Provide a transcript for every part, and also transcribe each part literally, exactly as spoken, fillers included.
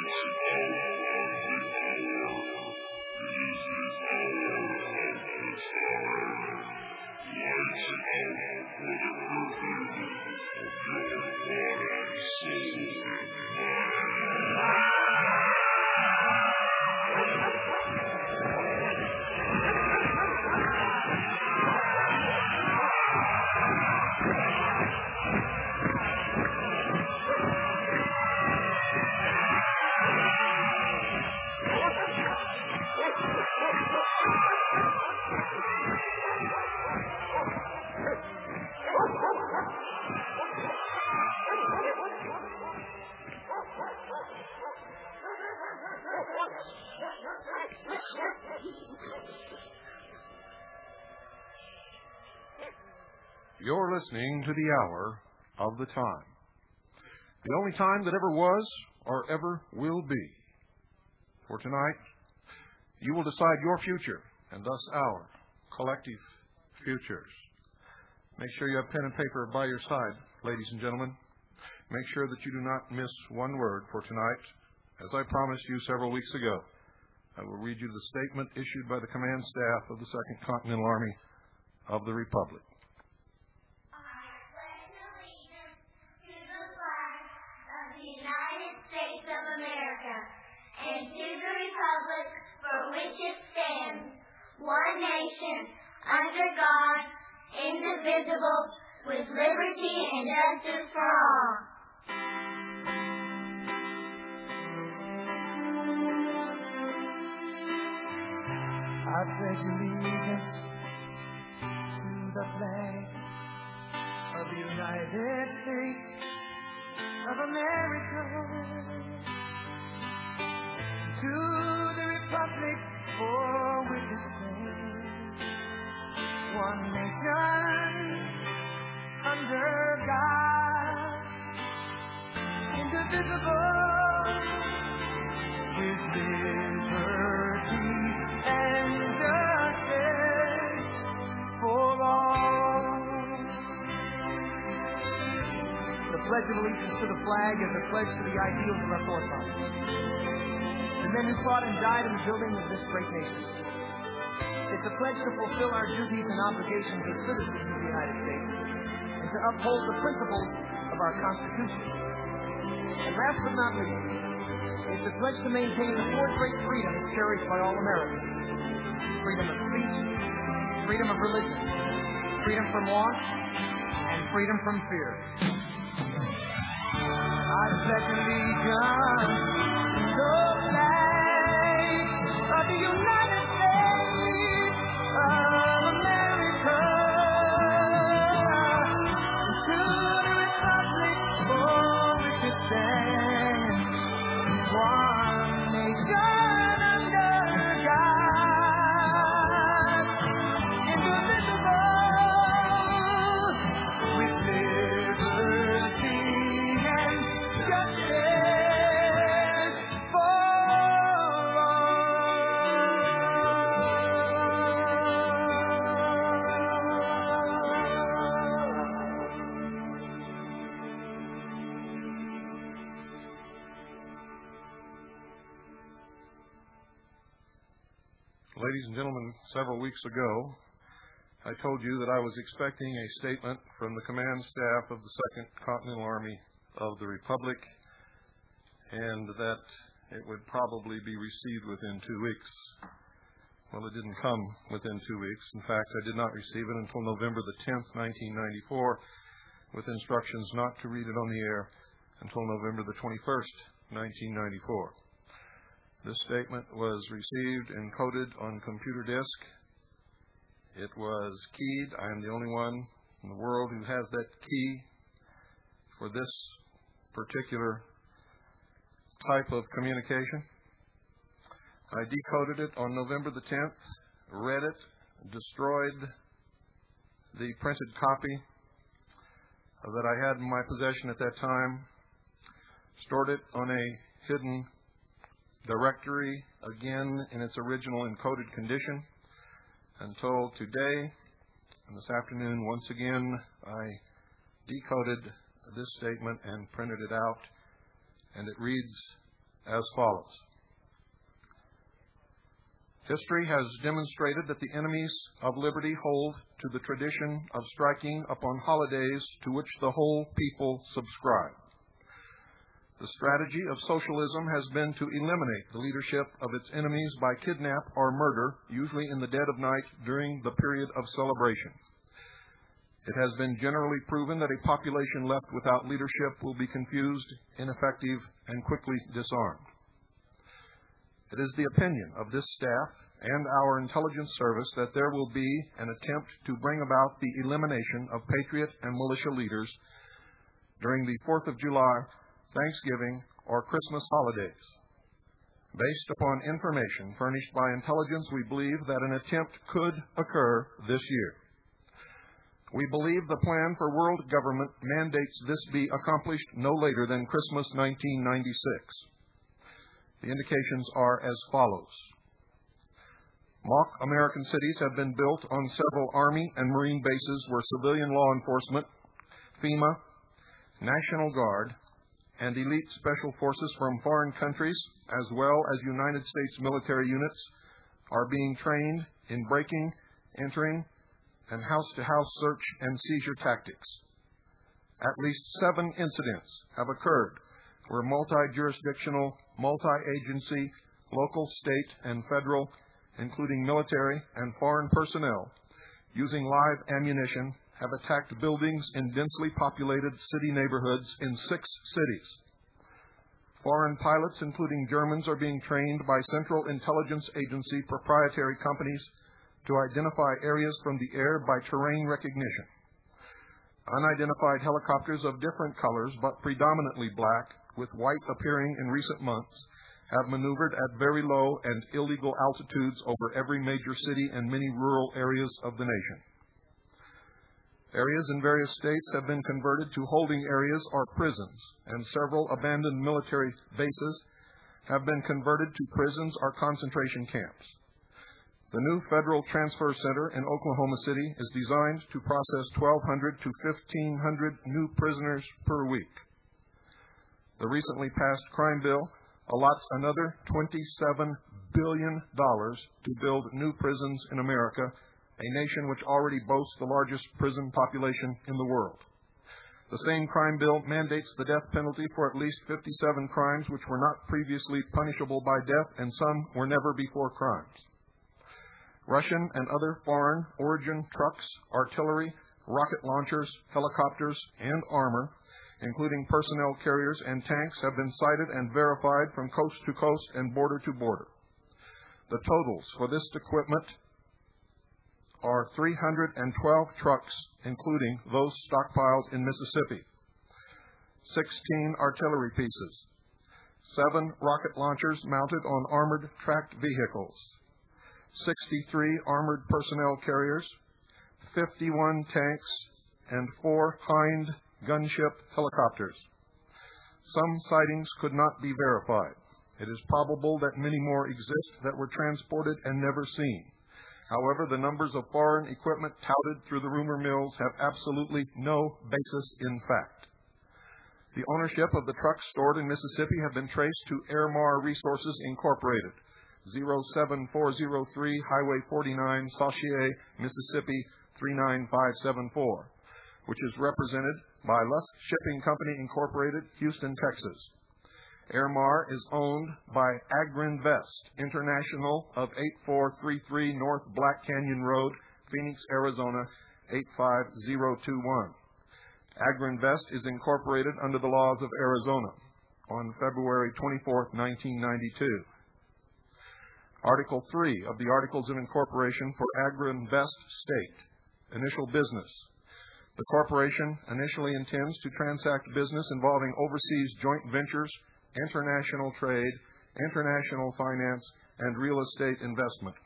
You're listening to the hour of the time. The only time that ever was or ever will be. For tonight, you will decide your future and thus our collective futures. Make sure you have pen and paper by your side, ladies and gentlemen. Make sure that you do not miss one word for tonight. As I promised you several weeks ago, I will read you the statement issued by the command staff of the Second Continental Army of the Republic. And to the republic for which it stands, one nation, under God, indivisible, with liberty and justice for all. I pledge allegiance to the flag of the United States of America, to the republic for which it stands, one nation, under God, indivisible, with liberty and justice for all. The Pledge of Allegiance to the flag is a pledge to the ideals of our forefathers, the men who fought and died in the building of this great nation. It's a pledge to fulfill our duties and obligations as citizens of the United States and to uphold the principles of our Constitution. And last but not least, it's a pledge to maintain the four great freedoms cherished by all Americans: freedom of speech, freedom of religion, freedom from want, and freedom from fear. I pledge allegiance to the flag of the United States of America, and to the republic for which it stands, one nation under God, indivisible, with liberty and justice for Ladies and gentlemen, several weeks ago, I told you that I was expecting a statement from the command staff of the Second Continental Army of the Republic, and that it would probably be received within two weeks. Well, it didn't come within two weeks. In fact, I did not receive it until November the tenth, nineteen ninety-four, with instructions not to read it on the air until November the twenty-first, nineteen ninety-four. This statement was received and coded on computer disk. It was keyed. I am the only one in the world who has that key for this particular type of communication. I decoded it on November the tenth, read it, destroyed the printed copy that I had in my possession at that time, stored it on a hidden directory, again in its original encoded condition, until today, and this afternoon, once again, I decoded this statement and printed it out, and it reads as follows. History has demonstrated that the enemies of liberty hold to the tradition of striking upon holidays to which the whole people subscribe. The strategy of socialism has been to eliminate the leadership of its enemies by kidnap or murder, usually in the dead of night during the period of celebration. It has been generally proven that a population left without leadership will be confused, ineffective, and quickly disarmed. It is the opinion of this staff and our intelligence service that there will be an attempt to bring about the elimination of patriot and militia leaders during the fourth of July, Thanksgiving, or Christmas holidays. Based upon information furnished by intelligence, we believe that an attempt could occur this year. We believe the plan for world government mandates this be accomplished no later than Christmas nineteen ninety-six. The indications are as follows. Mock American cities have been built on several Army and Marine bases where civilian law enforcement, FEMA, National Guard, and elite special forces from foreign countries, as well as United States military units, are being trained in breaking, entering, and house-to-house search and seizure tactics. At least seven incidents have occurred where multi-jurisdictional, multi-agency, local, state, and federal, including military and foreign personnel, using live ammunition, have attacked buildings in densely populated city neighborhoods in six cities. Foreign pilots, including Germans, are being trained by Central Intelligence Agency proprietary companies to identify areas from the air by terrain recognition. Unidentified helicopters of different colors, but predominantly black, with white appearing in recent months, have maneuvered at very low and illegal altitudes over every major city and many rural areas of the nation. Areas in various states have been converted to holding areas or prisons, and several abandoned military bases have been converted to prisons or concentration camps. The new Federal Transfer Center in Oklahoma City is designed to process twelve hundred to fifteen hundred new prisoners per week. The recently passed crime bill allots another twenty-seven billion dollars to build new prisons in America, a nation which already boasts the largest prison population in the world. The same crime bill mandates the death penalty for at least fifty-seven crimes which were not previously punishable by death, and some were never before crimes. Russian and other foreign origin trucks, artillery, rocket launchers, helicopters, and armor, including personnel carriers and tanks, have been sighted and verified from coast to coast and border to border. The totals for this equipment are three hundred twelve trucks, including those stockpiled in Mississippi, sixteen artillery pieces, seven rocket launchers mounted on armored tracked vehicles, sixty-three armored personnel carriers, fifty-one tanks, and four Hind gunship helicopters. Some sightings could not be verified. It is probable that many more exist that were transported and never seen. However, the numbers of foreign equipment touted through the rumor mills have absolutely no basis in fact. The ownership of the trucks stored in Mississippi have been traced to Airmar Resources Incorporated, zero seven four zero three Highway forty-nine, Sauchier, Mississippi three nine five seven four, which is represented by Lusk Shipping Company Incorporated, Houston, Texas. Airmar is owned by Agrinvest International of eight four three three North Black Canyon Road, Phoenix, Arizona eight five zero two one. Agrinvest is incorporated under the laws of Arizona on February twenty-fourth, nineteen ninety-two. Article three of the Articles of Incorporation for Agrinvest state. Initial business. The corporation initially intends to transact business involving overseas joint ventures, international trade, international finance, and real estate investment.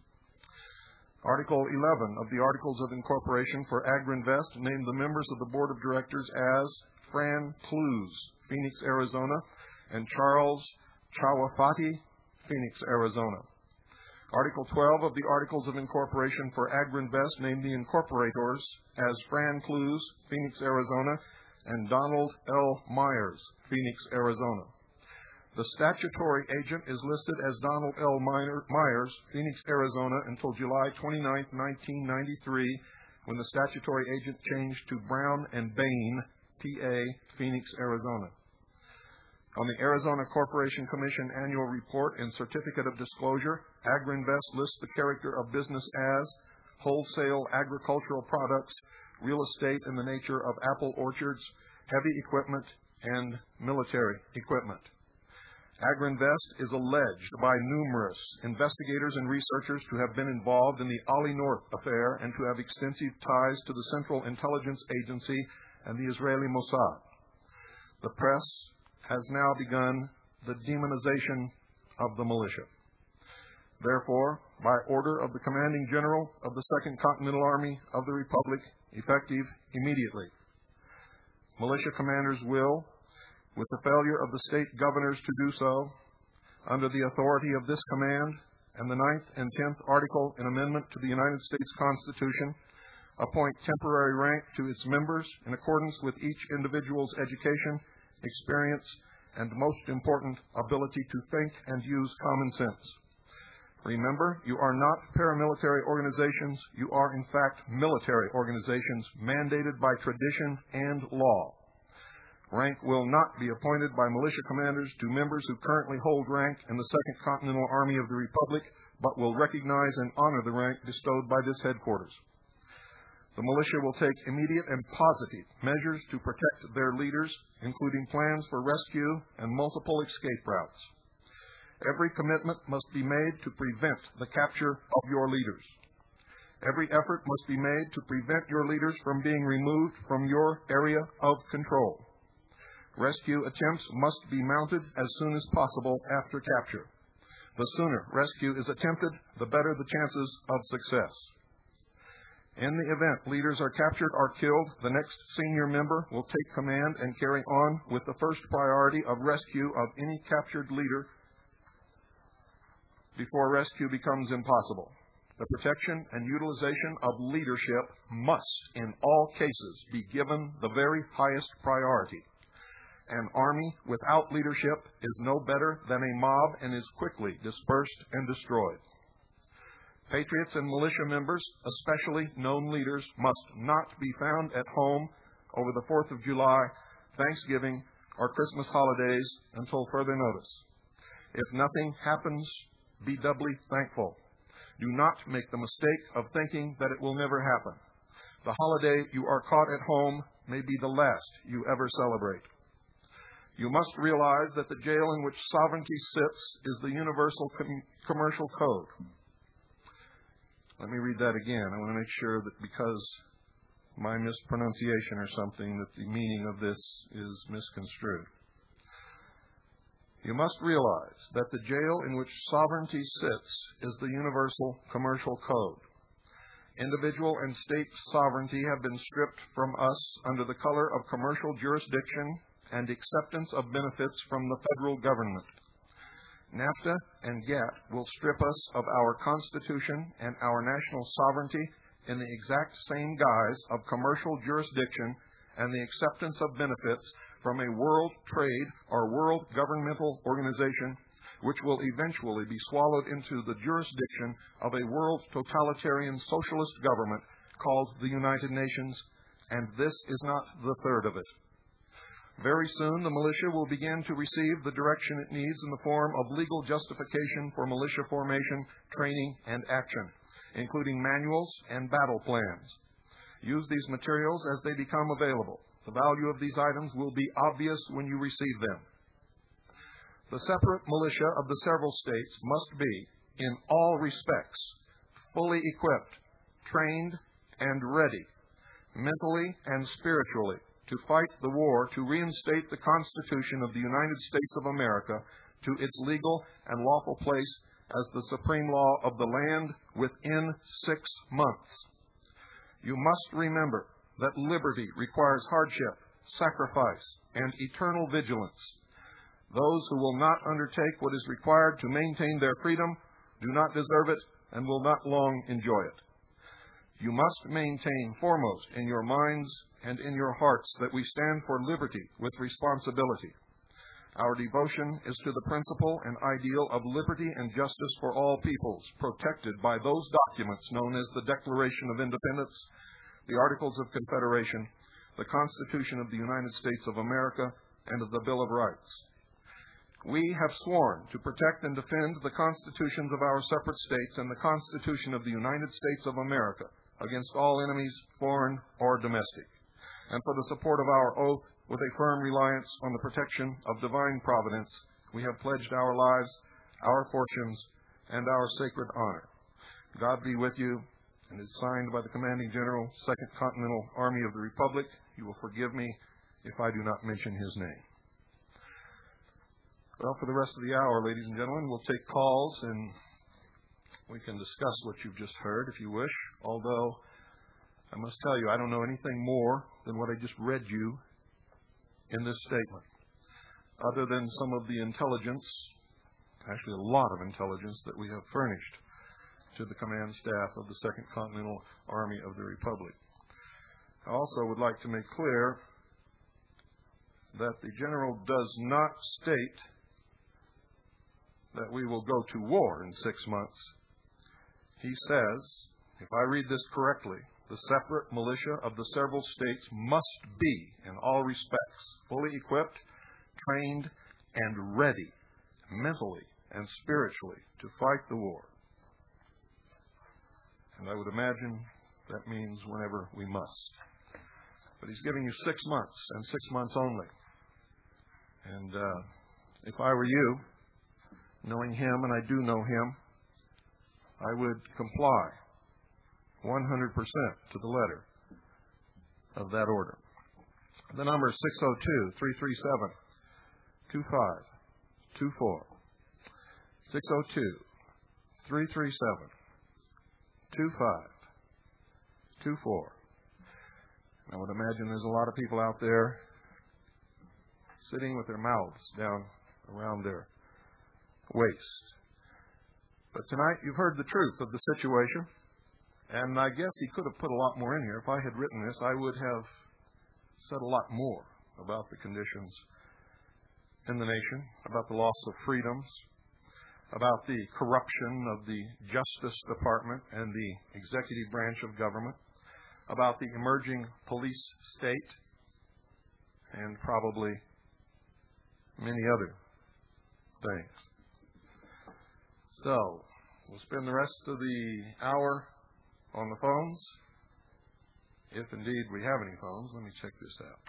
Article eleven of the Articles of Incorporation for Agrinvest named the members of the Board of Directors as Fran Clues, Phoenix, Arizona, and Charles Chawafati, Phoenix, Arizona. Article twelve of the Articles of Incorporation for Agrinvest named the incorporators as Fran Clues, Phoenix, Arizona, and Donald L. Myers, Phoenix, Arizona. The statutory agent is listed as Donald L. Myers, Phoenix, Arizona, until July twenty-ninth, nineteen ninety-three, when the statutory agent changed to Brown and Bain, P A, Phoenix, Arizona. On the Arizona Corporation Commission Annual Report and Certificate of Disclosure, AgriInvest lists the character of business as wholesale agricultural products, real estate in the nature of apple orchards, heavy equipment, and military equipment. AgriInvest is alleged by numerous investigators and researchers to have been involved in the Ollie North affair and to have extensive ties to the Central Intelligence Agency and the Israeli Mossad. The press has now begun the demonization of the militia. Therefore, by order of the Commanding General of the Second Continental Army of the Republic, effective immediately, militia commanders will, with the failure of the state governors to do so, under the authority of this command and the ninth and tenth article in amendment to the United States Constitution, appoint temporary rank to its members in accordance with each individual's education, experience, and most important, ability to think and use common sense. Remember, you are not paramilitary organizations. You are, in fact, military organizations mandated by tradition and law. Rank will not be appointed by militia commanders to members who currently hold rank in the Second Continental Army of the Republic, but will recognize and honor the rank bestowed by this headquarters. The militia will take immediate and positive measures to protect their leaders, including plans for rescue and multiple escape routes. Every commitment must be made to prevent the capture of your leaders. Every effort must be made to prevent your leaders from being removed from your area of control. Rescue attempts must be mounted as soon as possible after capture. The sooner rescue is attempted, the better the chances of success. In the event leaders are captured or killed, the next senior member will take command and carry on with the first priority of rescue of any captured leader before rescue becomes impossible. The protection and utilization of leadership must, in all cases, be given the very highest priority. An army without leadership is no better than a mob and is quickly dispersed and destroyed. Patriots and militia members, especially known leaders, must not be found at home over the fourth of July, Thanksgiving, or Christmas holidays until further notice. If nothing happens, be doubly thankful. Do not make the mistake of thinking that it will never happen. The holiday you are caught at home may be the last you ever celebrate. You must realize that the jail in which sovereignty sits is the universal com- commercial code. Let me read that again. I want to make sure that because my mispronunciation or something, that the meaning of this is misconstrued. You must realize that the jail in which sovereignty sits is the universal commercial code. Individual and state sovereignty have been stripped from us under the color of commercial jurisdiction and acceptance of benefits from the federal government. NAFTA and GATT will strip us of our Constitution and our national sovereignty in the exact same guise of commercial jurisdiction and the acceptance of benefits from a world trade or world governmental organization, which will eventually be swallowed into the jurisdiction of a world totalitarian socialist government called the United Nations, and this is not the third of it. Very soon, the militia will begin to receive the direction it needs in the form of legal justification for militia formation, training, and action, including manuals and battle plans. Use these materials as they become available. The value of these items will be obvious when you receive them. The separate militia of the several states must be, in all respects, fully equipped, trained, and ready, mentally and spiritually, to fight the war to reinstate the Constitution of the United States of America to its legal and lawful place as the supreme law of the land within six months. You must remember that liberty requires hardship, sacrifice, and eternal vigilance. Those who will not undertake what is required to maintain their freedom do not deserve it and will not long enjoy it. You must maintain foremost in your minds and in your hearts that we stand for liberty with responsibility. Our devotion is to the principle and ideal of liberty and justice for all peoples, protected by those documents known as the Declaration of Independence, the Articles of Confederation, the Constitution of the United States of America, and of the Bill of Rights. We have sworn to protect and defend the constitutions of our separate states and the Constitution of the United States of America against all enemies, foreign or domestic, and for the support of our oath, with a firm reliance on the protection of divine providence, we have pledged our lives, our fortunes, and our sacred honor. God be with you, and is signed by the Commanding General, Second Continental Army of the Republic. You will forgive me if I do not mention his name. Well, for the rest of the hour, ladies and gentlemen, we'll take calls, and we can discuss what you've just heard, if you wish, although I must tell you, I don't know anything more than what I just read you in this statement, other than some of the intelligence, actually a lot of intelligence, that we have furnished to the command staff of the Second Continental Army of the Republic. I also would like to make clear that the General does not state that we will go to war in six months. He says, if I read this correctly, the separate militia of the several states must be, in all respects, fully equipped, trained, and ready, mentally and spiritually, to fight the war. And I would imagine that means whenever we must. But he's giving you six months, and six months only. And uh, if I were you, knowing him, and I do know him, I would comply one hundred percent to the letter of that order. The number is six oh two, three three seven, two five two four. six oh two, three three seven, two five two four. I would imagine there's a lot of people out there sitting with their mouths down around their waist. But tonight you've heard the truth of the situation. And I guess he could have put a lot more in here. If I had written this, I would have said a lot more about the conditions in the nation, about the loss of freedoms, about the corruption of the Justice Department and the executive branch of government, about the emerging police state, and probably many other things. So, we'll spend the rest of the hour on the phones, if indeed we have any phones. Let me check this out.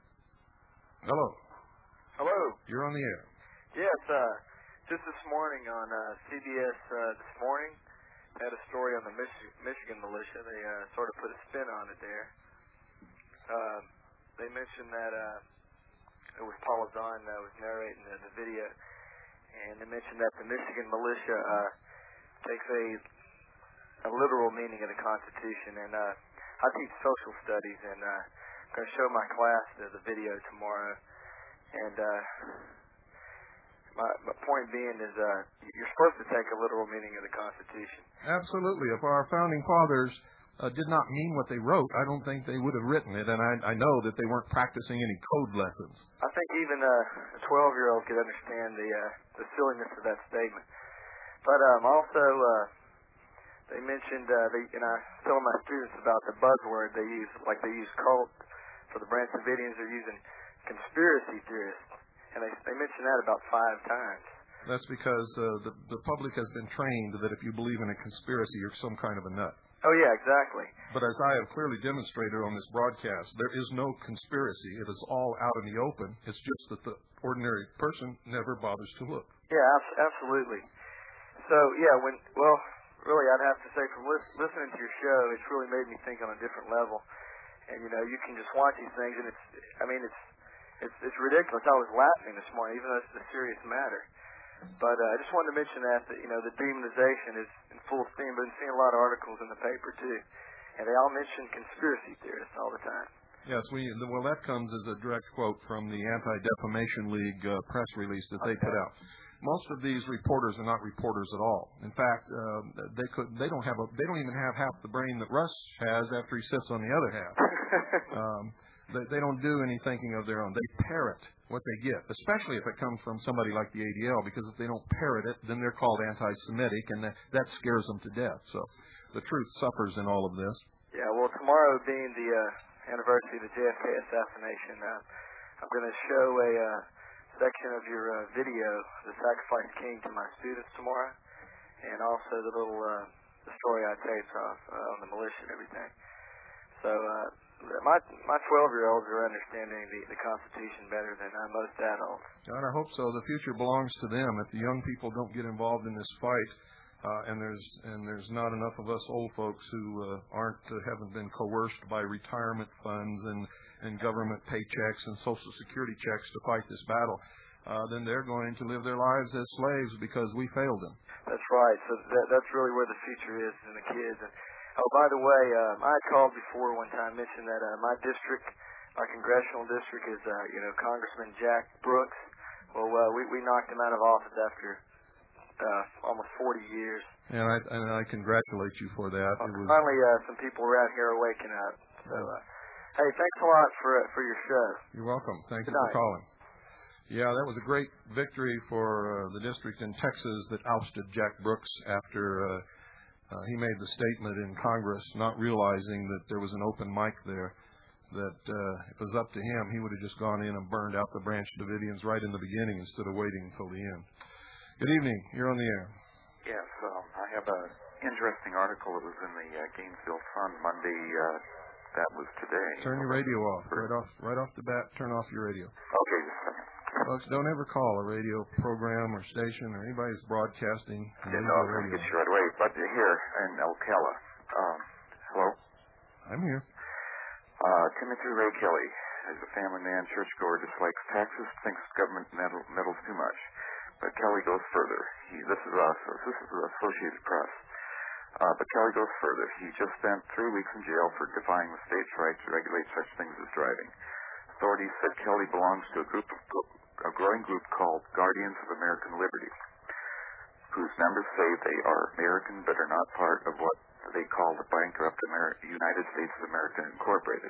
Hello. Hello. You're on the air. Yes, uh, just this morning on uh, C B S uh, This Morning, had a story on the Mich- Michigan militia. They uh, sort of put a spin on it there. Uh, they mentioned that uh, it was Paula Zahn that was narrating the, the video, and they mentioned that the Michigan militia uh, takes a a literal meaning of the Constitution, and uh, I teach social studies, and uh, I'm going to show my class the, the video tomorrow, and uh, my, my point being is uh, you're supposed to take a literal meaning of the Constitution. Absolutely. If our founding fathers uh, did not mean what they wrote, I don't think they would have written it, and I, I know that they weren't practicing any code lessons. I think even uh, a twelve-year-old could understand the uh, the silliness of that statement. But um, also, uh, they mentioned, uh, they, and I was telling my students about the buzzword they use, like they use cult for the Branch Davidians, they're using conspiracy theorists, and they, they mentioned that about five times. That's because uh, the, the public has been trained that if you believe in a conspiracy, you're some kind of a nut. Oh, yeah, exactly. But as I have clearly demonstrated on this broadcast, there is no conspiracy. It is all out in the open. It's just that the ordinary person never bothers to look. Yeah, abs- absolutely. So, yeah, when, well, really, I'd have to say from lis- listening to your show, it's really made me think on a different level. And, you know, you can just watch these things, and it's, I mean, it's it's, it's ridiculous. I was laughing this morning, even though it's a serious matter. But uh, I just wanted to mention that, that, you know, the demonization is in full steam. I've been seeing a lot of articles in the paper, too. And they all mention conspiracy theorists all the time. Yes, we well, that comes as a direct quote from the Anti-Defamation League uh, press release that they Okay. put out. Most of these reporters are not reporters at all. In fact, uh, they could they don't have a they don't even have half the brain that Russ has after he sits on the other half. um, They, they don't do any thinking of their own. They parrot what they get, especially if it comes from somebody like the A D L, because if they don't parrot it, then they're called anti-Semitic, and that, that scares them to death. So the truth suffers in all of this. Yeah, well, tomorrow being the uh, anniversary of the J F K assassination, uh, I'm going to show a uh, section of your uh, video, The Sacrifice King, to my students tomorrow, and also the little uh, the story I taped off uh, on the militia and everything. So uh, my my twelve-year-olds are understanding the, the Constitution better than uh, most adults. God, I hope so. The future belongs to them. If the young people don't get involved in this fight, uh, and there's and there's not enough of us old folks who uh, aren't uh, haven't been coerced by retirement funds and, and government paychecks and Social Security checks to fight this battle, uh, then they're going to live their lives as slaves because we failed them. That's right. So that, that's really where the future is in the kids. And, oh, by the way, um, I had called before one time, mentioned that uh, my district, our congressional district, is uh, you know Congressman Jack Brooks. Well, uh, we we knocked him out of office after uh, almost forty years. And I and I congratulate you for that. Well, it was, finally, uh, some people around here are waking up. So, uh, hey, thanks a lot for uh, for your show. You're welcome. Thank Good you night. for calling. Yeah, that was a great victory for uh, the district in Texas that ousted Jack Brooks after uh, uh, he made the statement in Congress, not realizing that there was an open mic there, that uh, if it was up to him, he would have just gone in and burned out the Branch Davidians right in the beginning instead of waiting until the end. Good evening. You're on the air. Yes, um, I have an interesting article that was in the uh, Gainesville Sun Monday. Uh, that was today. Turn your radio off. Right off, right off the bat, turn off your radio. Okay, just a second. Folks, don't ever call a radio program or station or anybody who's broadcasting. I didn't know I was going to get you right away, but here in Ocala. Um, hello? I'm here. Uh, Timothy Ray Kelly is a family man, churchgoer, dislikes taxes, thinks government meddle, meddles too much. But Kelly goes further. He, this is us. This is the Associated Press. Uh, but Kelly goes further. He just spent three weeks in jail for defying the state's right to regulate such things as driving. Authorities said Kelly belongs to a group of a growing group called Guardians of American Liberty, whose members say they are American but are not part of what they call the bankrupt Ameri- United States of America Incorporated.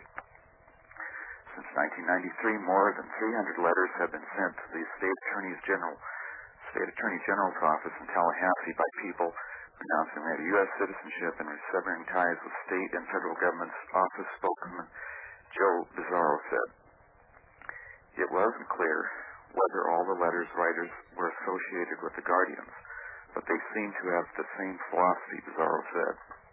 Since nineteen ninety-three, more than three hundred letters have been sent to the State Attorney's General, State Attorney General's office in Tallahassee by people renouncing their U S citizenship and severing ties with state and federal government's. Office spokesman Joe Bizarro said it wasn't clear whether all the letters' writers were associated with the Guardians, but they seem to have the same philosophy, Bizarro said.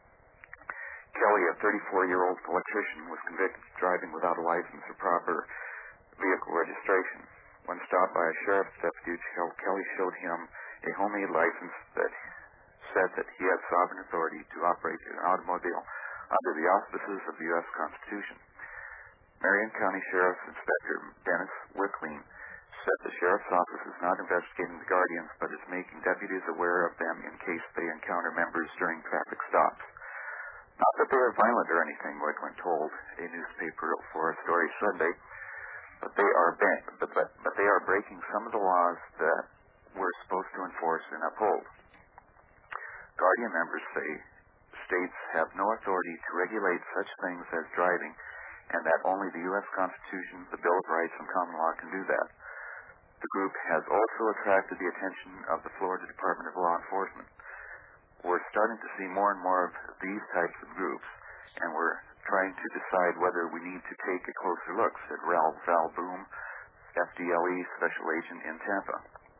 Kelly, a thirty-four-year-old electrician, was convicted of driving without a license or proper vehicle registration. When stopped by a sheriff's deputy, Kelly showed him a homemade license that said that he had sovereign authority to operate an automobile under the auspices of the U S Constitution. Marion County Sheriff's Inspector Dennis Wickling said the sheriff's office is not investigating the Guardians, but is making deputies aware of them in case they encounter members during traffic stops. Not that they are violent or anything, Wickling told a newspaper for a story Sunday, but they are ba- but, but, but they are breaking some of the laws that we're supposed to enforce and uphold. Guardian members say states have no authority to regulate such things as driving, and that only the U S Constitution, the Bill of Rights, and common law can do that. The group has also attracted the attention of the Florida Department of Law Enforcement. We're starting to see more and more of these types of groups, and we're trying to decide whether we need to take a closer look, said Ralph Val Boom, F D L E Special Agent in Tampa.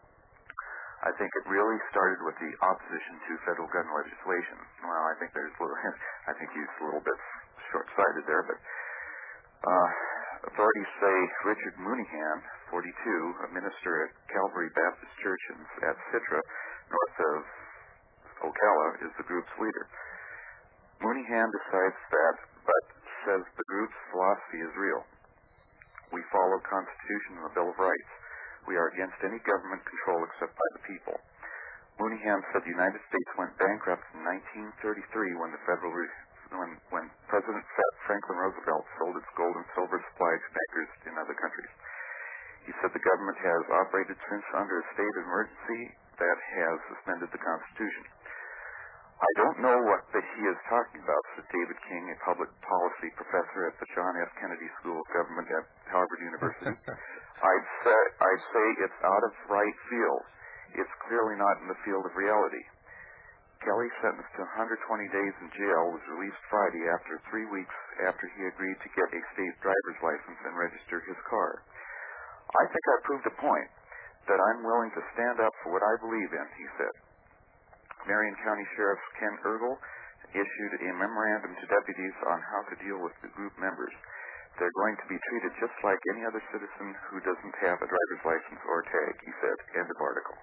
I think it really started with the opposition to federal gun legislation. Well, I think there's a little, I think he's a little bit short-sighted there, but uh, authorities say Richard Mooneyhan, forty-two, a minister at Calvary Baptist Church in, at Citra, north of Ocala, is the group's leader. Mooneyhan decides that, but says the group's philosophy is real. We follow Constitution and the Bill of Rights. We are against any government control except by the people. Mooneyhan said the United States went bankrupt in nineteen thirty-three when the federal re- when when President Franklin Roosevelt sold its gold and silver supply to bankers in other countries. He said the government has operated since under a state of emergency that has suspended the Constitution. I don't know what that he is talking about, said David King, a public policy professor at the John F. Kennedy School of Government at Harvard University. I'd say, I'd say it's out of right field. It's clearly not in the field of reality. Kelly, sentenced to one hundred twenty days in jail, was released Friday after three weeks after he agreed to get a state driver's license and register his car. I think I proved a point that I'm willing to stand up for what I believe in, he said. Marion County Sheriff Ken Ergel issued a memorandum to deputies on how to deal with the group members. They're going to be treated just like any other citizen who doesn't have a driver's license or tag, he said. End of article.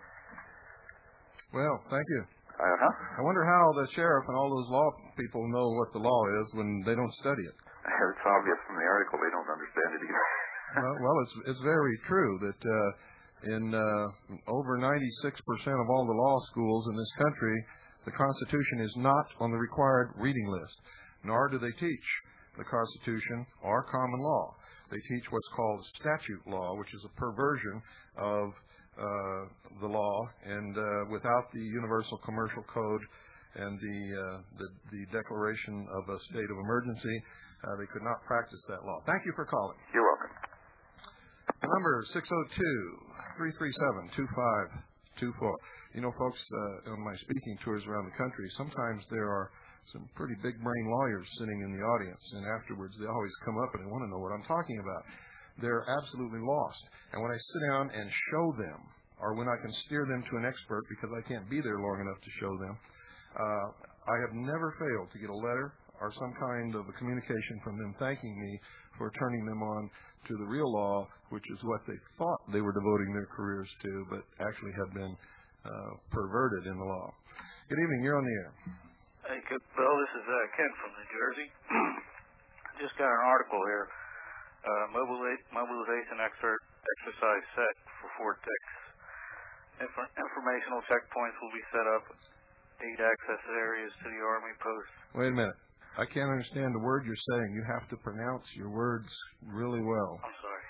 Well, thank you. Uh-huh. I wonder how the sheriff and all those law people know what the law is when they don't study it. It's obvious from the article they don't understand it either. well, well, it's it's very true that uh, in uh, over ninety-six percent of all the law schools in this country, the Constitution is not on the required reading list, nor do they teach the Constitution or common law. They teach what's called statute law, which is a perversion of uh, the law, and uh, without the Universal Commercial Code and the, uh, the the declaration of a state of emergency, uh, they could not practice that law. Thank you for calling. You're welcome. The number is six oh two, three three seven, two five two four. You know, folks, uh, on my speaking tours around the country, sometimes there are some pretty big-brain lawyers sitting in the audience, and afterwards they always come up and they want to know what I'm talking about. They're absolutely lost. And when I sit down and show them, or when I can steer them to an expert because I can't be there long enough to show them, uh, I have never failed to get a letter or some kind of a communication from them thanking me for turning them on to the real law, which is what they thought they were devoting their careers to, but actually have been uh, perverted in the law. Good evening. You're on the air. Hey, good, Bill. This is uh, Ken from New Jersey. Just got an article here. Uh, mobili- mobilization expert exercise set for Fort Dix. Infor- informational checkpoints will be set up. Eight access areas to the Army post. Wait a minute. I can't understand the word you're saying. You have to pronounce your words really well. I'm sorry.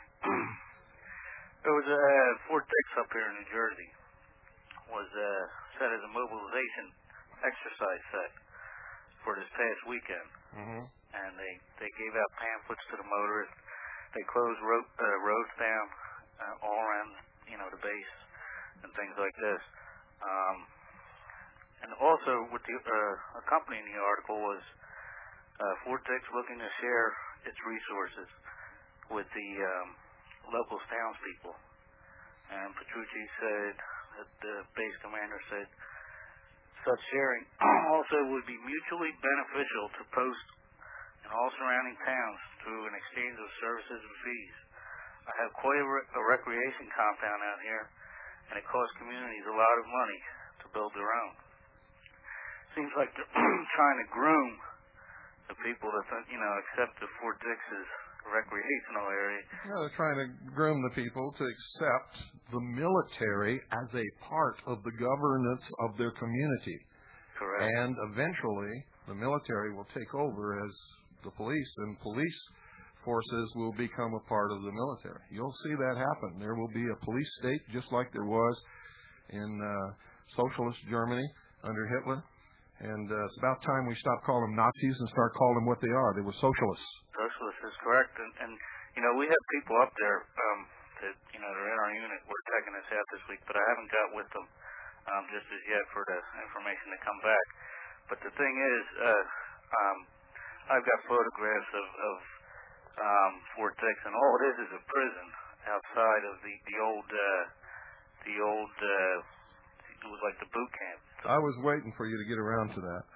There was a uh, Fort Dix up here in New Jersey. Was uh, set as a mobilization exercise set for this past weekend. Mm-hmm. And they, they gave out pamphlets to the motorists. They closed ro- uh, roads down uh, all around, you know, the base and things like this. Um, and also, with the uh, accompanying the article was uh, Fort Dix looking to share its resources with the um, local townspeople. And Petrucci said, that the base commander said, such sharing also would be mutually beneficial to post in all surrounding towns through an exchange of services and fees. I have quite a, re- a recreation compound out here, and it costs communities a lot of money to build their own. Seems like they're trying to groom the people that, you know, accept the Fort Dix's recreational area. Yeah, they're trying to groom the people to accept the military as a part of the governance of their community. Correct. And eventually, the military will take over as the police, and police forces will become a part of the military. You'll see that happen. There will be a police state just like there was in uh, socialist Germany under Hitler. And uh, it's about time we stop calling them Nazis and start calling them what they are. They were socialists. Socialist is correct. And, and you know, we have people up there um, that, you know, they're in our unit. We're checking this out this week, but I haven't got with them um, just as yet for the information to come back. But the thing is, uh, um, I've got photographs of, of um, Fort Dix, and all it is is a prison outside of the, the old, uh, the old, uh, it was like the boot camp. I was waiting for you to get around to that.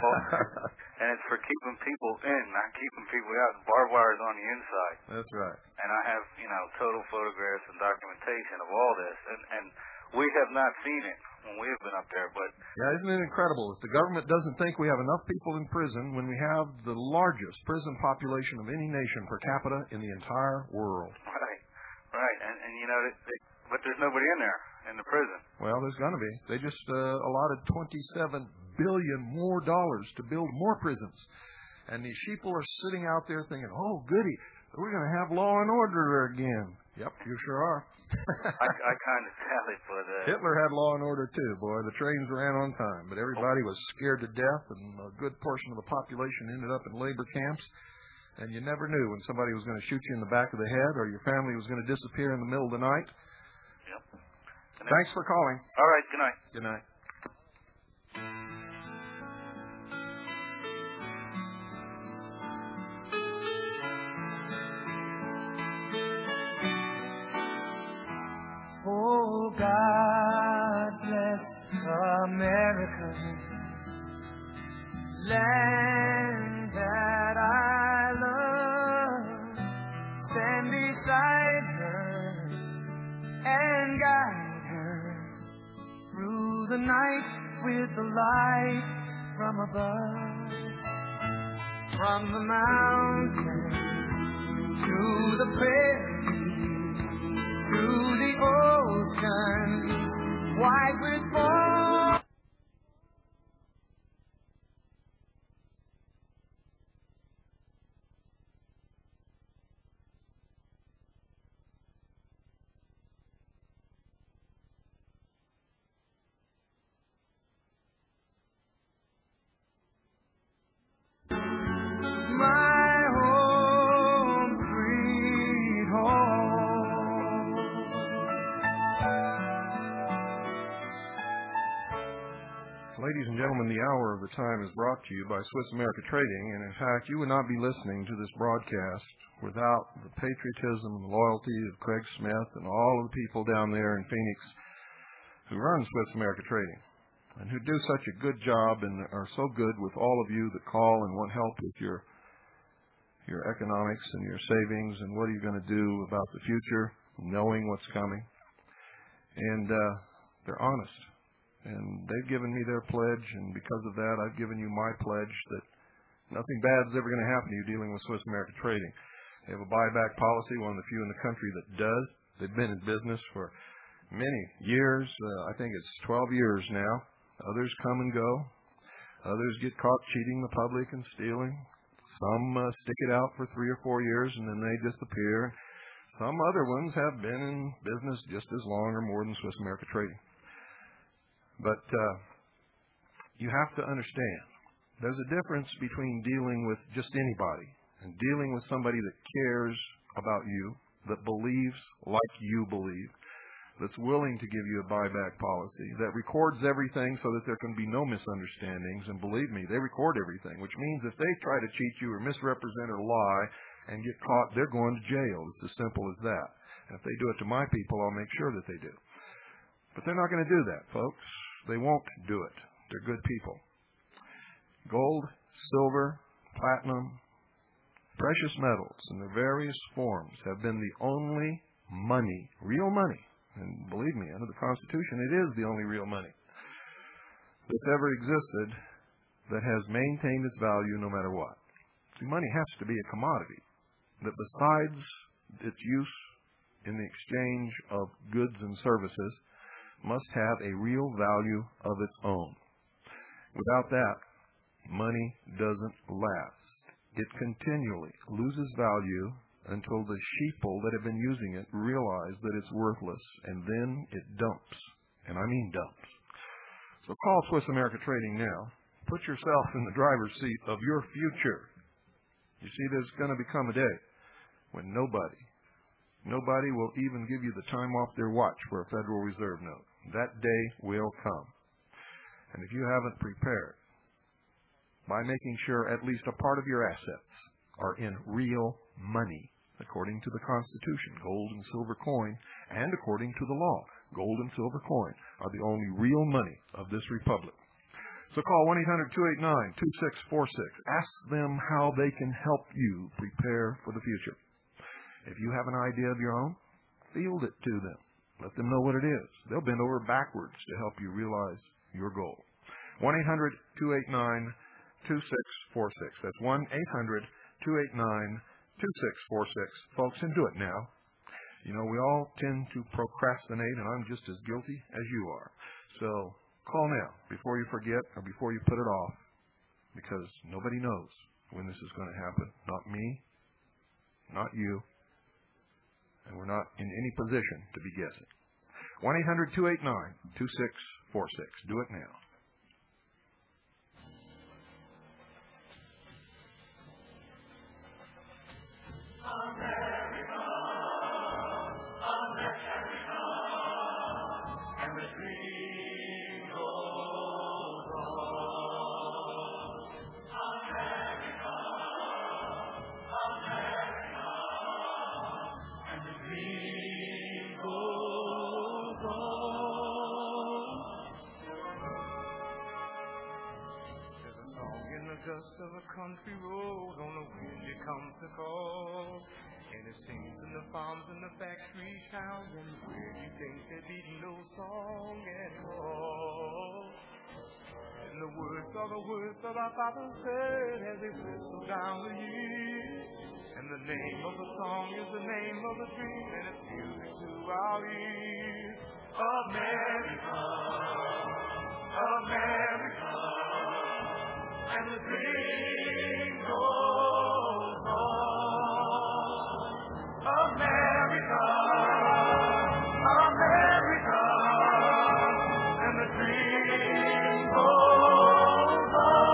And it's for keeping people in, not keeping people out. Barbed wire's on the inside. That's right. And I have, you know, total photographs and documentation of all this. And, and we have not seen it when we have been up there. But yeah, isn't it incredible? If the government doesn't think we have enough people in prison when we have the largest prison population of any nation per capita in the entire world. Right, right. And, and you know, they, they, but there's nobody in there in the prison. Well, there's going to be. They just uh, allotted twenty-seven billion dollars more dollars to build more prisons. And these sheeple are sitting out there thinking, oh, goody, We're going to have law and order again. Yep, you sure are. I, I kind of tell it, but... Uh, Hitler had law and order, too, boy. The trains ran on time, but everybody was scared to death, and a good portion of the population ended up in labor camps, and you never knew when somebody was going to shoot you in the back of the head or your family was going to disappear in the middle of the night. Yep. Thanks for calling. All right, good night. Good night. Oh, God bless America, land that I love. Stand beside her and guide her through the night with the light from above. From the mountain to the prairie, through the ocean, white with foam. My home, sweet home. Ladies and gentlemen, the hour of the time is brought to you by Swiss America Trading, and in fact, you would not be listening to this broadcast without the patriotism and loyalty of Craig Smith and all of the people down there in Phoenix who run Swiss America Trading and who do such a good job and are so good with all of you that call and want help with your your economics and your savings and what are you going to do about the future, knowing what's coming. And uh, they're honest. And they've given me their pledge, and because of that, I've given you my pledge that nothing bad is ever going to happen to you dealing with Swiss America Trading. They have a buyback policy, one of the few in the country that does. They've been in business for many years. Uh, I think it's twelve years now. Others come and go. Others get caught cheating the public and stealing. Some uh, stick it out for three or four years, and then they disappear. Some other ones have been in business just as long or more than Swiss America Trading. But uh, you have to understand, there's a difference between dealing with just anybody and dealing with somebody that cares about you, that believes like you believe, that's willing to give you a buyback policy, that records everything so that there can be no misunderstandings. And believe me, they record everything, which means if they try to cheat you or misrepresent or lie and get caught, they're going to jail. It's as simple as that. And if they do it to my people, I'll make sure that they do. But they're not going to do that, folks. They won't do it. They're good people. Gold, silver, platinum, precious metals in their various forms have been the only money, real money, and believe me, under the Constitution, it is the only real money that's ever existed that has maintained its value no matter what. See, money has to be a commodity that besides its use in the exchange of goods and services must have a real value of its own. Without that, money doesn't last. It continually loses value until the sheeple that have been using it realize that it's worthless, and then it dumps. And I mean dumps. So call Swiss America Trading now. Put yourself in the driver's seat of your future. You see, there's going to become a day when nobody, nobody will even give you the time off their watch for a Federal Reserve note. That day will come. And if you haven't prepared by making sure at least a part of your assets are in real money, according to the Constitution, gold and silver coin, and according to the law, gold and silver coin are the only real money of this republic. So call one eight hundred two eight nine two six four six. Ask them how they can help you prepare for the future. If you have an idea of your own, field it to them. Let them know what it is. They'll bend over backwards to help you realize your goal. one eight hundred two eight nine two six four six. That's one eight hundred two eight nine two six four six. Folks, and do it now. You know, we all tend to procrastinate, and I'm just as guilty as you are. So call now before you forget or before you put it off, because nobody knows when this is going to happen. Not me, not you. And we're not in any position to be guessing. one eight hundred two eight nine two six four six. Do it now. Dust of a country road on a wind it comes to call, and it sings in the farms and the factory towns, and where you think there be no song at all. And the words are the words that our father said as they whistle down the years, and the name of the song is the name of the dream, and it's music to our ears. America, America, and the dream goes on. America, America, and the dream goes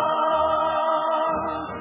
on.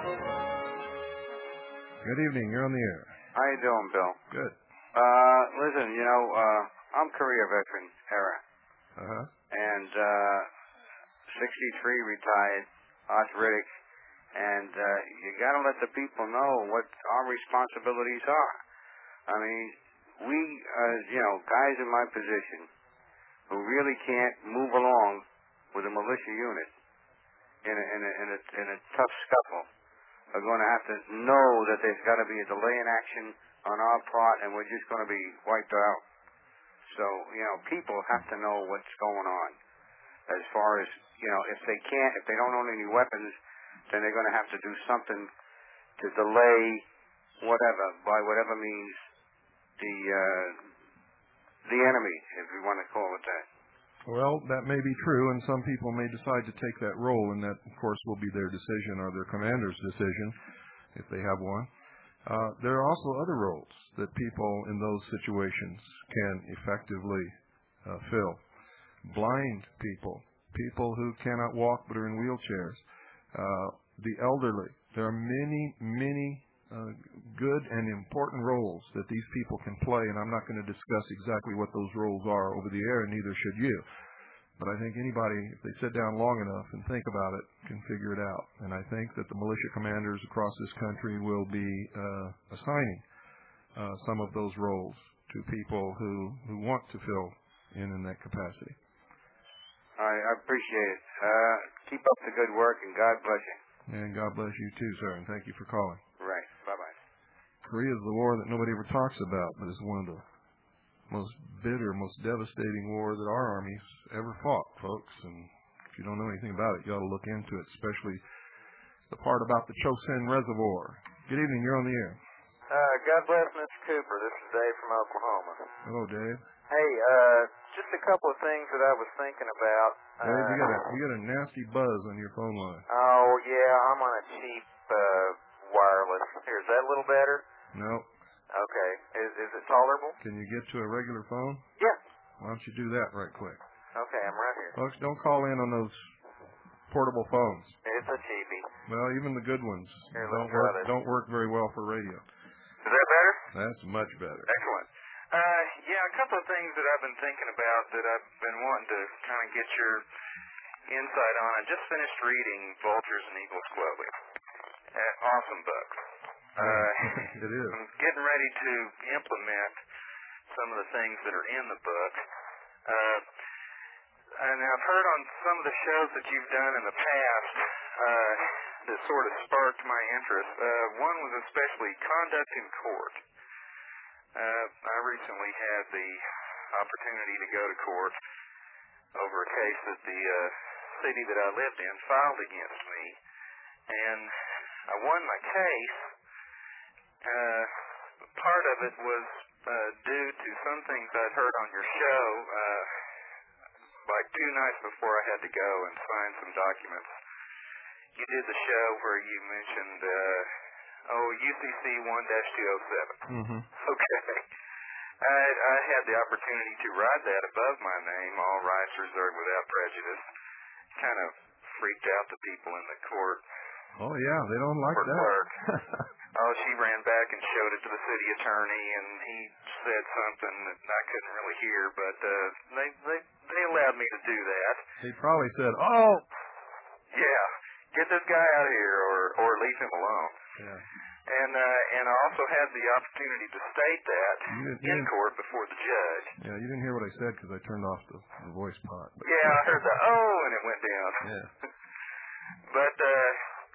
Good evening. You're on the air. How you doing, Bill? Good. Uh, listen, you know, uh, I'm Korea veteran era, Uh-huh. and uh, sixty-three retired, arthritic, and uh, you got to let the people know what our responsibilities are. I mean, we, uh, you know, guys in my position who really can't move along with a militia unit in a, in a, in a, in a tough scuffle are going to have to know that there's got to be a delay in action on our part, and we're just going to be wiped out. So, you know, people have to know what's going on. As far as, you know, if they can't, if they don't own any weapons, then they're going to have to do something to delay whatever, by whatever means, the uh, the enemy, if you want to call it that. Well, that may be true, and some people may decide to take that role, and that, of course, will be their decision or their commander's decision, if they have one. Uh, there are also other roles that people in those situations can effectively uh, fill. Blind people, people who cannot walk but are in wheelchairs, uh, the elderly. There are many, many uh, good and important roles that these people can play, and I'm not going to discuss exactly what those roles are over the air, and neither should you. But I think anybody, if they sit down long enough and think about it, can figure it out. And I think that the militia commanders across this country will be uh, assigning uh, some of those roles to people who, who want to fill in in that capacity. I, I appreciate it. Uh, keep up the good work, and God bless you. And God bless you too, sir, and thank you for calling. Right. Bye-bye. Korea is the war that nobody ever talks about, but it's one of the most bitter, most devastating war that our armies ever fought, folks. And if you don't know anything about it, you ought to look into it, especially the part about the Chosin Reservoir. Good evening. You're on the air. Uh, God bless Mister Cooper. This is Dave from Oklahoma. Hello, Dave. Hey, uh, just a couple of things that I was thinking about. Dave, uh, you got a you got a nasty buzz on your phone line. Oh, yeah, I'm on a cheap uh, wireless. Here, is that a little better? No. Okay. Is is it tolerable? Can you get to a regular phone? Yeah. Why don't you do that right quick? Okay, I'm right here. Folks, don't call in on those portable phones. It's a cheapie. Well, even the good ones Here, don't let's try work this. don't work very well for radio. Is that better? That's much better. Excellent. Uh, yeah, a couple of things that I've been thinking about that I've been wanting to kind of get your insight on. I just finished reading Vultures and Eagles Clubbing. Uh, awesome book. Uh, It is. I'm getting ready to implement some of the things that are in the book. Uh, and I've heard on some of the shows that you've done in the past uh, that sort of sparked my interest. Uh, one was especially conduct in court. Uh, I recently had the opportunity to go to court over a case that the uh, city that I lived in filed against me, and I won my case. Uh, part of it was uh, due to some things I'd heard on your show, uh, like two nights before I had to go and sign some documents. You did the show where you mentioned uh, Oh, U C C one dash two oh seven. Mm-hmm. Okay. I, I had the opportunity to write that above my name, all rights reserved without prejudice. Kind of freaked out the people in the court. Oh, yeah, they don't like court that. Clerk. Oh, she ran back and showed it to the city attorney, and he said something that I couldn't really hear, but uh, they, they, they allowed me to do that. He probably said, oh! Yeah, get this guy out of here, or, or leave him alone. Yeah. And uh, and I also had the opportunity to state that You didn't- you in didn't- court before the judge. Yeah, you didn't hear what I said because I turned off the, the voice pot. But, Yeah, I heard the oh, and it went down. Yeah. But uh,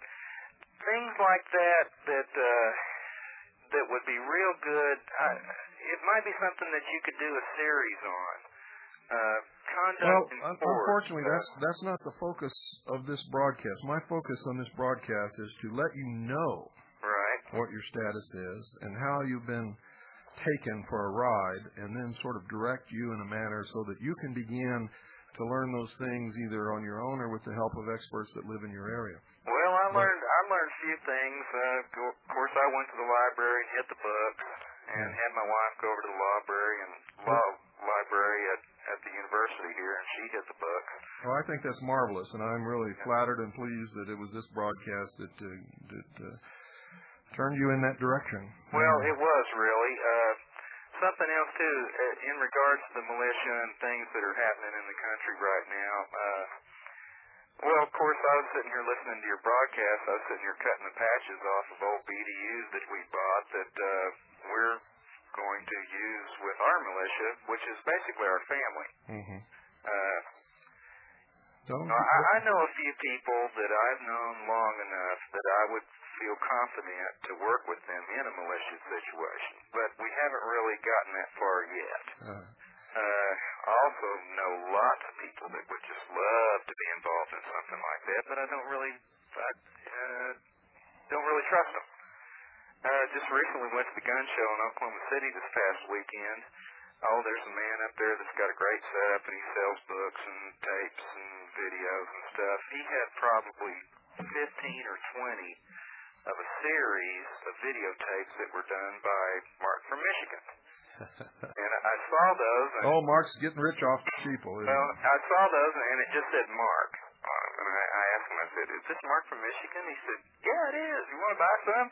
things like that that uh, that would be real good. I, it might be something that you could do a series on. Uh, conduct Well, in un- sports. unfortunately, uh, that's that's not the focus of this broadcast. My focus on this broadcast is to let you know right. what your status is and how you've been taken for a ride, and then sort of direct you in a manner so that you can begin to learn those things either on your own or with the help of experts that live in your area. Well, I But- learned I learned a few things. Uh, go- of course, I went to the library and hit the books, and Yeah. had my wife go over to the library and law library at at the university here, and she hit the books. Well, I think that's marvelous, and I'm really flattered and pleased that it was this broadcast that uh, that uh, turned you in that direction. Well, Um, it was really. Uh, something else, too, uh, in regards to the militia and things that are happening in the country right now. Uh, well, of course, I was sitting here listening to your broadcast. I was sitting here cutting the patches off of old B D Us that we bought that uh, we're going to use with our militia, which is basically our family. mhm. Uh, Don't- I, I know a few people that I've known long enough that I would feel confident to work with them in a militia situation, but we haven't really gotten that far yet. uh, Uh, I also know lots of people that would just love to be involved in something like that, but I don't really, I, uh, don't really trust them. Uh, just recently went to the gun show in Oklahoma City this past weekend. Oh, there's a man up there that's got a great setup, and he sells books and tapes and videos and stuff. He had probably fifteen or twenty of a series of videotapes that were done by Mark from Michigan. And I saw those. And, oh, Mark's getting rich off the people. isn't well, he? I saw those, and it just said Mark. Uh, and I, I asked him, I said, is this Mark from Michigan? He said, yeah, it is. You want to buy some?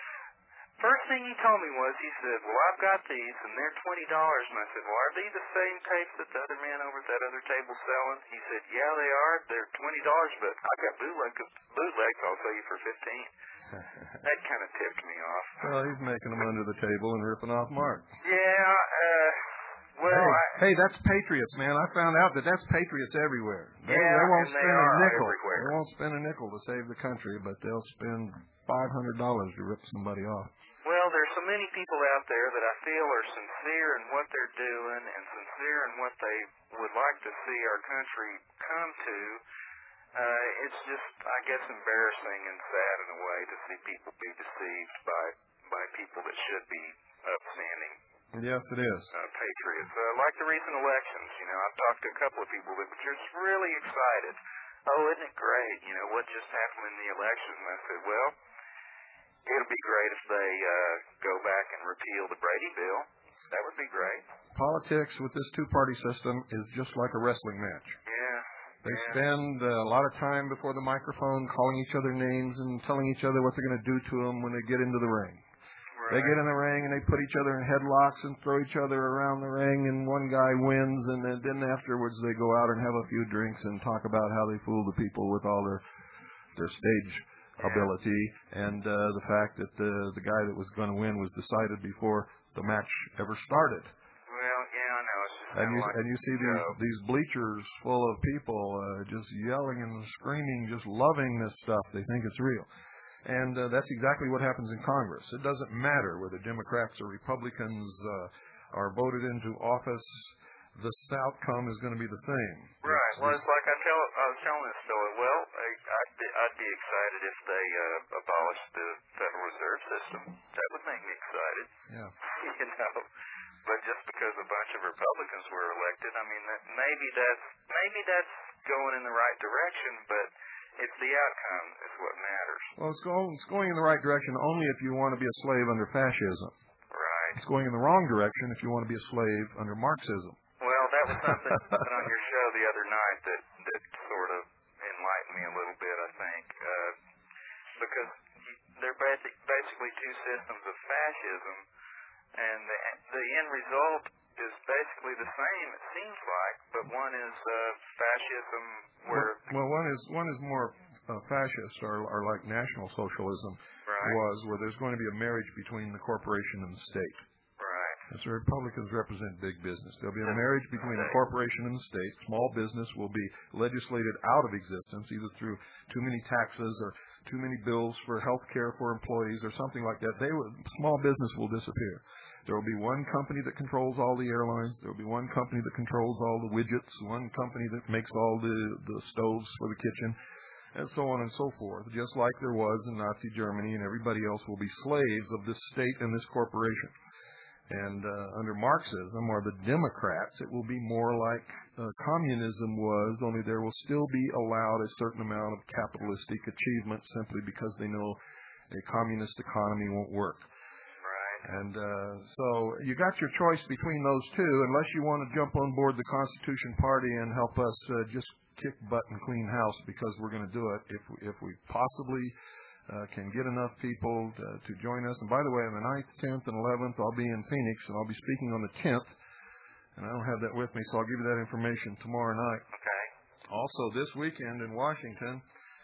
First thing he told me was, he said, well, I've got these, and they're twenty dollars. And I said, well, are these the same tapes that the other man over at that other table selling? He said, yeah, they are. They're twenty dollars, but I've got bootleg, bootlegs I'll sell you for fifteen. That kind of tipped me off. Well, he's making them under the table and ripping off Mark. Yeah, uh, well, hey, I, hey, that's patriots, man. I found out that that's patriots everywhere. They, Yeah, they won't and they spend a are nickel. everywhere. They won't spend a nickel to save the country, but they'll spend five hundred dollars to rip somebody off. well, there's so many people out there that I feel are sincere in what they're doing and sincere in what they would like to see our country come to. Uh, it's just, I guess, embarrassing and sad in a way to see people be deceived by by people that should be upstanding Yes, it is. uh, patriots. Uh, like the recent elections, you know, I've talked to a couple of people that were just really excited. Oh, isn't it great? You know, what just happened in the election? And I said, well, it'll be great if they uh, go back and repeal the Brady bill. That would be great. Politics with this two-party system is just like a wrestling match. Yeah. They yeah. spend uh, a lot of time before the microphone calling each other names and telling each other what they're going to do to them when they get into the ring. Right. They get in the ring and they put each other in headlocks and throw each other around the ring, and one guy wins, and then, then afterwards they go out and have a few drinks and talk about how they fool the people with all their their stage Yeah. ability, and uh, the fact that uh, the guy that was going to win was decided before the match ever started. Well, yeah, I know. It's just And you kinda like and you see these joke. these bleachers full of people uh, just yelling and screaming, just loving this stuff. They think it's real, and uh, that's exactly what happens in Congress. It doesn't matter whether Democrats or Republicans uh, are voted into office; the outcome is going to be the same. Right. Well, it's like I tell I was telling this fellow. Well, I, I'd be, I'd be excited if they uh, abolished the Federal Reserve System. That would make me excited. Yeah. You know. But just because a bunch of Republicans were elected, I mean, that maybe that's maybe that's going in the right direction. But It's the outcome is what matters. Well, it's going, it's going in the right direction only if you want to be a slave under fascism. Right. It's going in the wrong direction if you want to be a slave under Marxism. Well, that was something on your show the other night that, that sort of enlightened me a little bit, I think. Uh, because they're basic, basically two systems of fascism, and the, the end result is basically the same, it seems like, but one is uh, fascism where... Well, well, one is one is more uh, fascist, or, or like National Socialism right. was, where there's going to be a marriage between the corporation and the state. Right. As the Republicans represent big business. There'll be a marriage between the corporation and the state. Small business will be legislated out of existence, either through too many taxes or too many bills for health care for employees or something like that. They will, small business will disappear. There will be one company that controls all the airlines. There will be one company that controls all the widgets, one company that makes all the, the stoves for the kitchen, and so on and so forth, just like there was in Nazi Germany, and everybody else will be slaves of this state and this corporation. And uh, under Marxism or the Democrats, it will be more like uh, communism was, only there will still be allowed a certain amount of capitalistic achievement simply because they know a communist economy won't work. And uh, so you got your choice between those two, unless you want to jump on board the Constitution Party and help us uh, just kick butt and clean house, because we're going to do it if we, if we possibly uh, can get enough people to, to join us. And by the way, on the ninth, tenth, and eleventh, I'll be in Phoenix, and I'll be speaking on the tenth. And I don't have that with me, so I'll give you that information tomorrow night. Okay. Also, this weekend in Washington,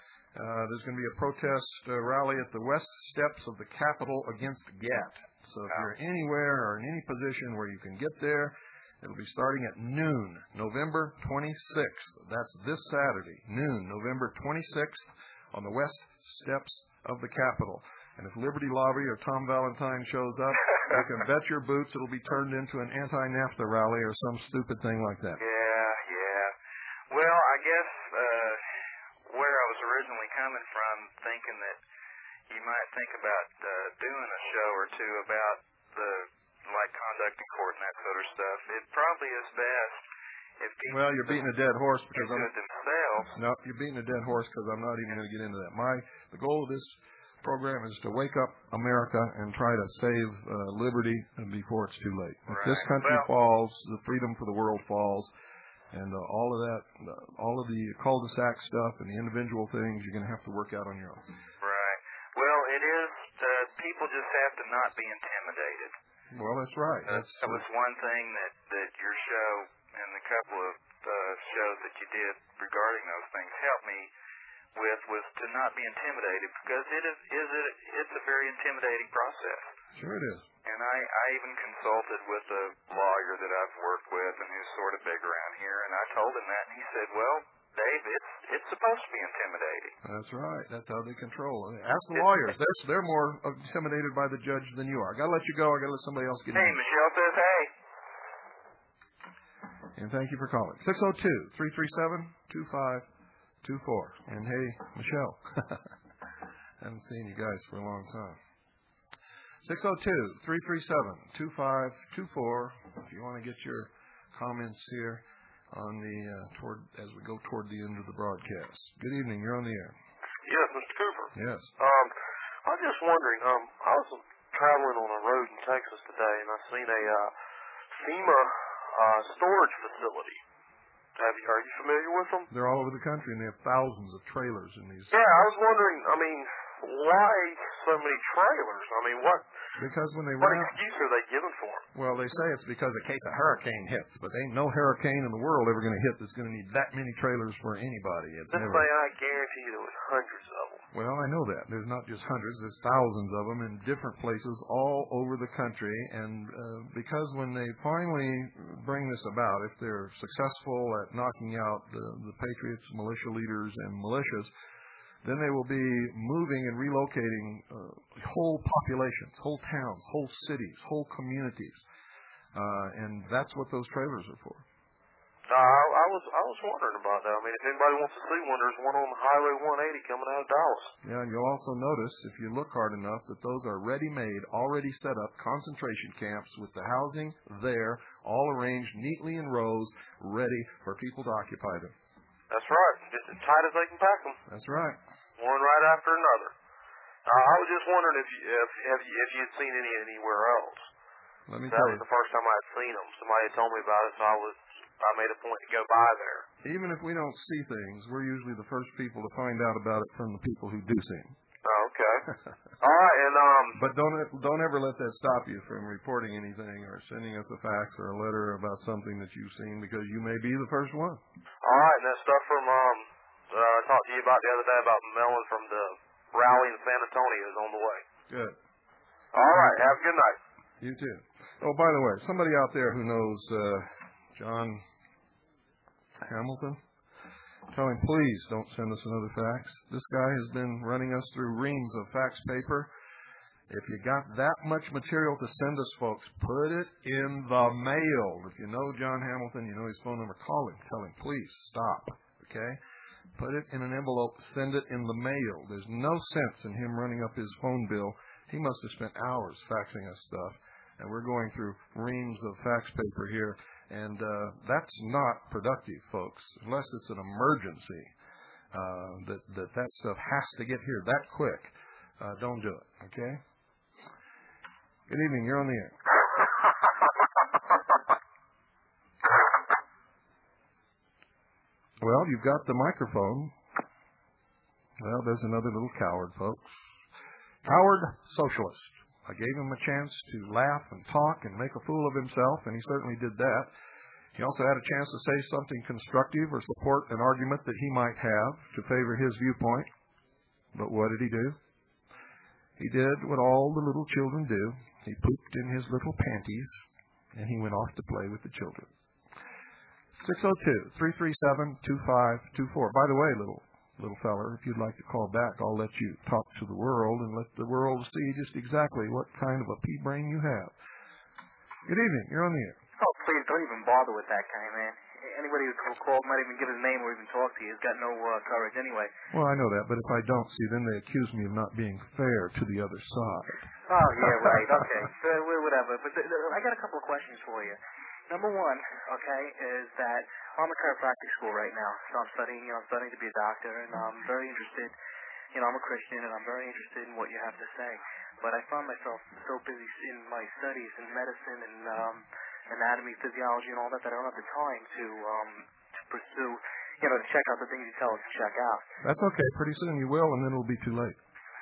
uh, there's going to be a protest uh, rally at the west steps of the Capitol against GATT. So if you're anywhere or in any position where you can get there, it'll be starting at noon, November twenty-sixth. That's this Saturday, noon, November twenty-sixth, on the west steps of the Capitol. And if Liberty Lobby or Tom Valentine shows up, you can bet your boots it'll be turned into an anti-NAFTA rally or some stupid thing like that. Yeah, yeah. Well, I guess uh, where I was originally coming from, thinking that you might think about uh, doing a show or two about the like conduct in court and that sort of stuff. It probably is best if people well, you're beating a dead horse because I'm themselves. No, you're beating a dead horse because I'm not even going to get into that. My the goal of this program is to wake up America and try to save uh, liberty before it's too late. If right. this country well, falls, the freedom for the world falls, and uh, all of that, uh, all of the cul-de-sac stuff and the individual things, you're going to have to work out on your own. Right. Well, it is. Uh, people just have to not be intimidated. Well, that's right. Uh, That's, that was one thing that that your show and a couple of uh, shows that you did regarding those things helped me with, was to not be intimidated, because it is is it it's a very intimidating process. Sure it is. And I, I even consulted with a lawyer that I've worked with and who's sort of big around here, and I told him that, and he said, well, Dave, it's it's supposed to be intimidating. That's right. That's how they control. Ask the lawyers. They're they're more intimidated by the judge than you are. I gotta let you go. I gotta let somebody else get hey, in. Hey, Michelle says hey. And thank you for calling. six oh two, three three seven, two five two four. And hey, Michelle. Haven't seen you guys for a long time. six oh two, three three seven, two five two four. If you want to get your comments here on the uh, toward as we go toward the end of the broadcast. Good evening. You're on the air. Yes, Mister Cooper. Yes. Um, I was just wondering. Um, I was traveling on a road in Texas today, and I seen a uh, FEMA uh, storage facility. Have you, are you familiar with them? They're all over the country, and they have thousands of trailers in these. Yeah, I was wondering. I mean, why so many trailers? I mean, what? Because when they what run excuse are they giving for them? Well, they say it's because in case a hurricane hits, but ain't no hurricane in the world ever going to hit that's going to need that many trailers for anybody. It's this never. thing, I guarantee you, there was hundreds of them. Well, I know that. There's not just hundreds. There's thousands of them in different places all over the country. And uh, because when they finally bring this about, if they're successful at knocking out the, the Patriots, militia leaders, and militias, then they will be moving and relocating uh, whole populations, whole towns, whole cities, whole communities. Uh, and that's what those trailers are for. Uh, I, I was I was wondering about that. I mean, if anybody wants to see one, there's one on Highway one eighty coming out of Dallas. Yeah, and you'll also notice, if you look hard enough, that those are ready-made, already set up concentration camps with the housing there, all arranged neatly in rows, ready for people to occupy them. That's right. Just as tight as they can pack them. That's right. One right after another. Uh, I was just wondering if you if have you if you had seen any anywhere else. Let me that tell was you. the first time I had seen them. Somebody had told me about it, so I was I made a point to go by there. Even if we don't see things, we're usually the first people to find out about it from the people who do see them. Oh, okay. All right, and um. But don't don't ever let that stop you from reporting anything or sending us a fax or a letter about something that you've seen, because you may be the first one. All right, and that stuff from um uh, I talked to you about the other day about Melon from the rally in San Antonio is on the way. Good. All right. Have a good night. You too. Oh, by the way, somebody out there who knows uh, John Hamilton, tell him, please don't send us another fax. This guy has been running us through reams of fax paper. If you got that much material to send us, folks, put it in the mail. If you know John Hamilton, you know his phone number, call him. Tell him, please, stop. Okay? Put it in an envelope. Send it in the mail. There's no sense in him running up his phone bill. He must have spent hours faxing us stuff. And we're going through reams of fax paper here. And uh, that's not productive, folks, unless it's an emergency uh, that, that that stuff has to get here that quick. Uh, don't do it, okay? Good evening. You're on the air. Well, you've got the microphone. Well, there's another little coward, folks. Coward socialist. I gave him a chance to laugh and talk and make a fool of himself, and he certainly did that. He also had a chance to say something constructive or support an argument that he might have to favor his viewpoint. But what did he do? He did what all the little children do. He pooped in his little panties, and he went off to play with the children. six oh two, three three seven, two five two four. By the way, little little feller, if you'd like to call back, I'll let you talk to the world and let the world see just exactly what kind of a pea brain you have. Good evening. You're on the air. Oh, please, don't even bother with that guy, man. Anybody who calls might even give his name or even talk to you. He's got no uh, courage anyway. Well, I know that, but if I don't see, then they accuse me of not being fair to the other side. Oh, yeah, right. Okay. So, whatever. But th- th- I got a couple of questions for you. Number one, okay, is that I'm in chiropractic school right now. So I'm studying, you know, I'm studying to be a doctor, and I'm very interested. You know, I'm a Christian, and I'm very interested in what you have to say. But I found myself so busy in my studies in medicine and um, anatomy, physiology, and all that that I don't have the time to um, to pursue, you know, to check out the things you tell us to check out. That's okay. Pretty soon you will, and then it'll be too late.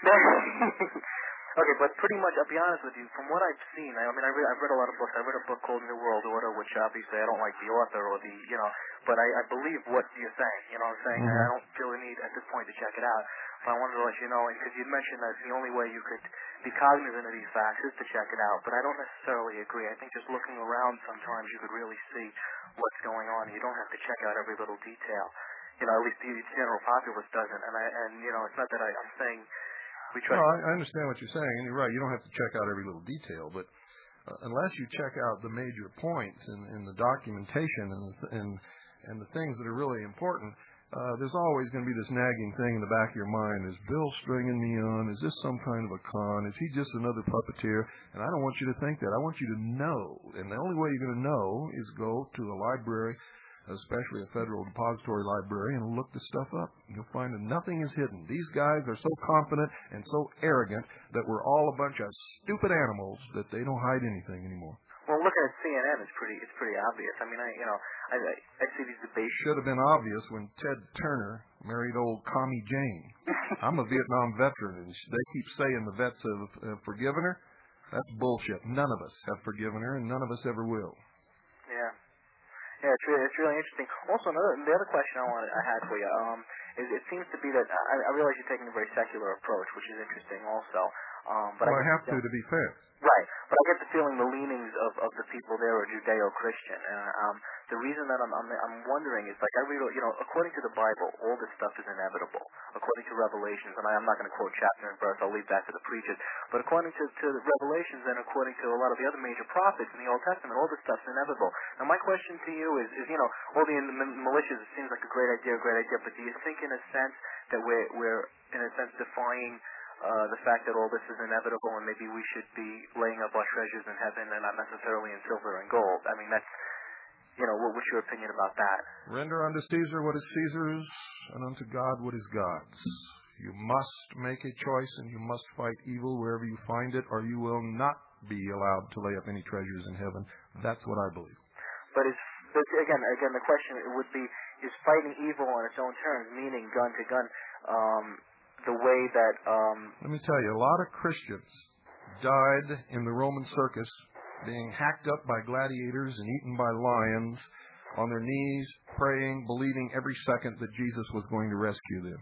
Okay, but pretty much, I'll be honest with you, from what I've seen, I, I mean, I read, I've read a lot of books. I read a book called New World Order, which obviously I don't like the author or the, you know, but I, I believe what you're saying, you know what I'm saying? Mm-hmm. And I don't feel the need at this point to check it out. But I wanted to let you know, because you mentioned that the only way you could be cognizant of these facts is to check it out. But I don't necessarily agree. I think just looking around sometimes you could really see what's going on. You don't have to check out every little detail. You know, at least the general populace doesn't. And, I, and you know, it's not that I, I'm saying... We try well, I understand what you're saying, and you're right. You don't have to check out every little detail, but uh, unless you check out the major points in, in the documentation and the, and and the things that are really important, uh, there's always going to be this nagging thing in the back of your mind: is Bill stringing me on? Is this some kind of a con? Is he just another puppeteer? And I don't want you to think that. I want you to know, and the only way you're going to know is go to a library, especially a federal depository library, and look the stuff up. You'll find that nothing is hidden. These guys are so confident and so arrogant that we're all a bunch of stupid animals that they don't hide anything anymore. Well, looking at C N N, it's pretty, it's pretty obvious. I mean, I, you know, I, I, I see these debates. Should have been obvious when Ted Turner married old Commie Jane. I'm a Vietnam veteran, and they keep saying the vets have uh, forgiven her. That's bullshit. None of us have forgiven her, and none of us ever will. Yeah. Yeah, it's really, it's really interesting. Also, another, the other question I wanted, I had for you, um, is it seems to be that I, I realize you're taking a very secular approach, which is interesting, also. Um, but well, I, I have to, to be fair. Right, but I get the feeling the leanings of, of the people there are Judeo-Christian. Uh, um, the reason that I'm, I'm I'm wondering is, like, I read, you know, according to the Bible, all this stuff is inevitable. According to Revelations, and I, I'm not going to quote chapter and verse, I'll leave that to the preachers, but according to, to the Revelations and according to a lot of the other major prophets in the Old Testament, all this stuff's inevitable. Now, my question to you is, is you know, all the m- militias, it seems like a great idea, a great idea, but do you think in a sense that we're, we're in a sense, defying Uh, the fact that all this is inevitable and maybe we should be laying up our treasures in heaven and not necessarily in silver and gold? I mean, that's, you know, what, what's your opinion about that? Render unto Caesar what is Caesar's, and unto God what is God's. You must make a choice, and you must fight evil wherever you find it, or you will not be allowed to lay up any treasures in heaven. That's what I believe. But is but again, again, the question would be: is fighting evil on its own terms, meaning gun to gun, um, the way that? Um, Let me tell you, a lot of Christians died in the Roman circus, being hacked up by gladiators and eaten by lions, on their knees, praying, believing every second that Jesus was going to rescue them.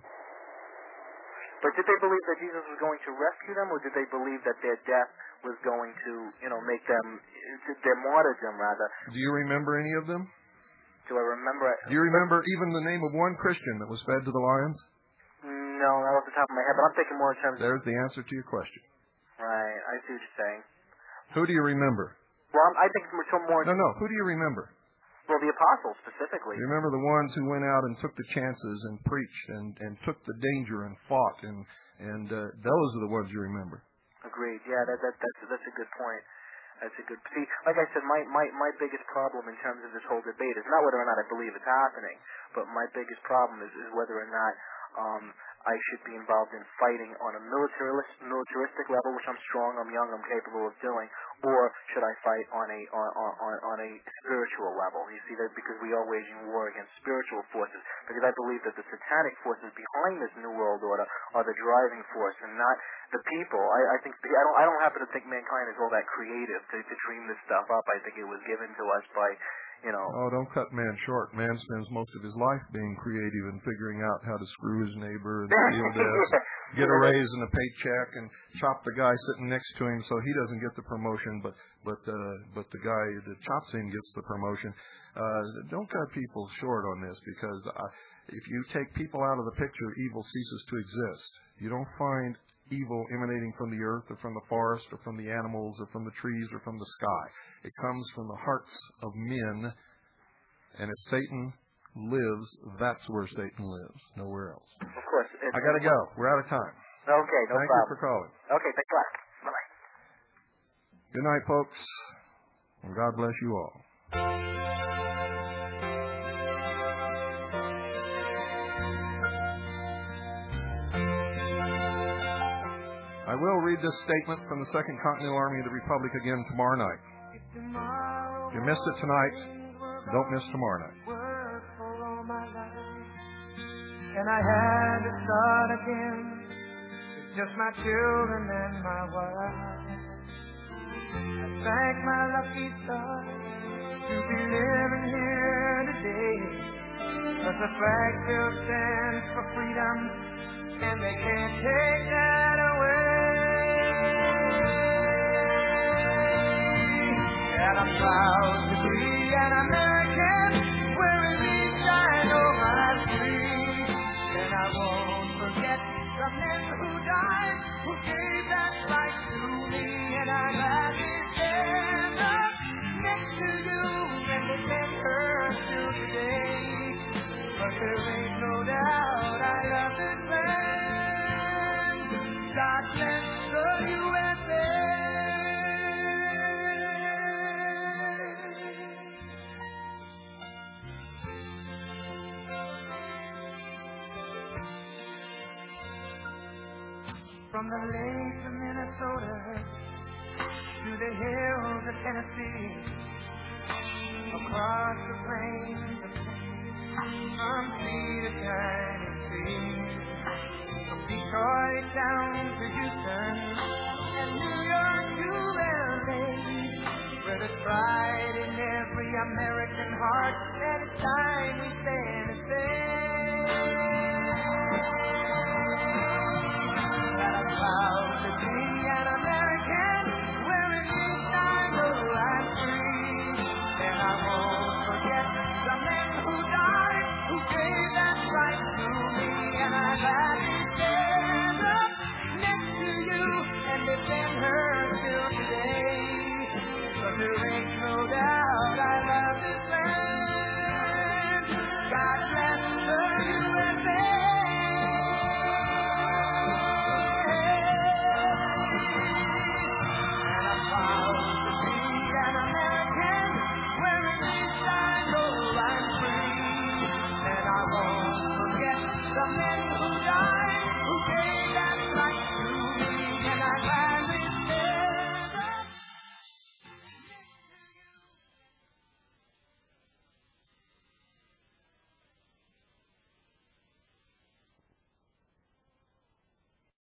But did they believe that Jesus was going to rescue them, or did they believe that their death was going to, you know, make them, their martyrdom, rather? Do you remember any of them? Do I remember? Do you remember even the name of one Christian that was fed to the lions? No, not off the top of my head, but I'm thinking more in terms There's of... the answer to your question. Right, I see what you're saying. Who do you remember? Well, I'm, I think we're more... No, no, who do you remember? Well, the apostles, specifically. You remember the ones who went out and took the chances and preached and, and took the danger and fought, and and uh, those are the ones you remember. Agreed. Yeah, that, that that's that's a good point. That's a good. See, like I said, my, my my biggest problem in terms of this whole debate is not whether or not I believe it's happening, but my biggest problem is, is whether or not um, I should be involved in fighting on a militarist, militaristic level, which I'm strong, I'm young, I'm capable of doing, or should I fight on a on, on, on a spiritual level? You see that because we are waging war against spiritual forces, because I believe that the satanic forces behind this new world order are the driving force and not the people. I, I think I don't I don't happen to think mankind is all that creative to, to dream this stuff up. I think it was given to us by, you know. Oh, don't cut man short. Man spends most of his life being creative and figuring out how to screw his neighbor and steal debts, get a raise and a paycheck, and chop the guy sitting next to him so he doesn't get the promotion, but but uh, but the guy that chops him gets the promotion. Uh, don't cut people short on this, because uh, if you take people out of the picture, evil ceases to exist. You don't find evil emanating from the earth or from the forest or from the animals or from the trees or from the sky. It comes from the hearts of men, and if Satan lives, that's where Satan lives, nowhere else. Of course. I got to go. We're out of time. Okay, no Thank problem. you for calling. Okay, thanks a lot. Bye-bye. Good night, folks, and God bless you all. I will read this statement from the Second Continental Army of the Republic again tomorrow night. If you missed it tonight, don't miss tomorrow night. And I had to start again with just my children and my wife. I thank my lucky stars to be living here today, 'cause the flag still stands for freedom, and they can't take that away. And I'm proud to be an American, where at least I know I'm free. And I won't forget the men who died, who gave that right to me. And I'm gladly stand up next to you and remember till today. But there ain't no doubt I love this land. God bless the U S A. From the lakes of Minnesota to the hills of Tennessee, across the plains of from sea to shining sea, from Detroit down to Houston and New York to L A, where there's pride in every American heart, and it's time we say